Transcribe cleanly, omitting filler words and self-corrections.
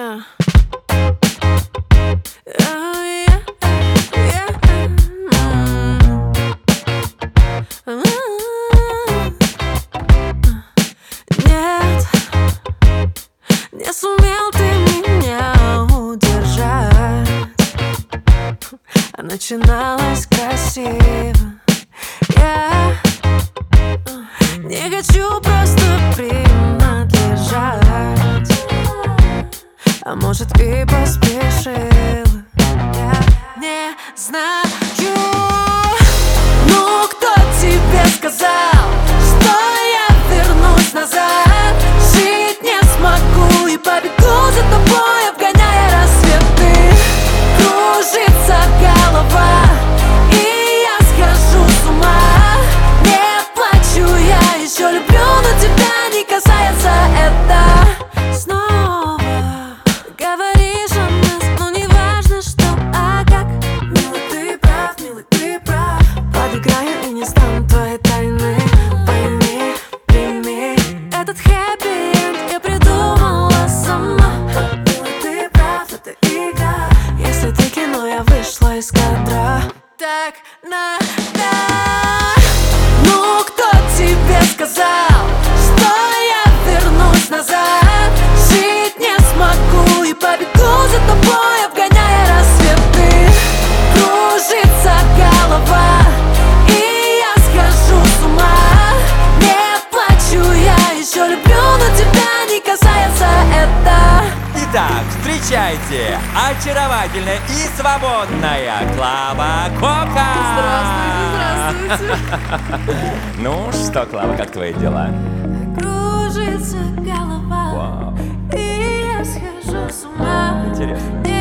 меня. Нет, не сумел ты меня удержать. Начиналось красиво. Я не хочу просто принадлежать. А может и поспешила. Я не знаю. Ну кто тебе сказал, что я вернусь назад? Жить не смогу и побегу за тобой, обгоняя рассветы. Кружится голова, и я схожу с ума. Не плачу, я еще люблю, но тебя не касается это. Снова говоришь о нас, но не важно что, а как. Милый, ты прав. Подыграю и не стану твоей тайны. Пойми, прими этот хэппи-энд я придумала сама. Милый, ты прав, это игра. Если ты кино, я вышла из кадра. Так надо. Ну кто тебе сказал, что я вернусь назад? Жить не смогу и побегу за тобой, обгоняя рассветы. Кружится голова, и я схожу с ума. Не плачу, я еще люблю, но тебя не касается это. Итак, встречайте, очаровательная и свободная Клава Кока! Здравствуйте, здравствуйте. Ну что, Клава, как твои дела? Кружится голова, Вау. и я схожу с ума. Интересно. Не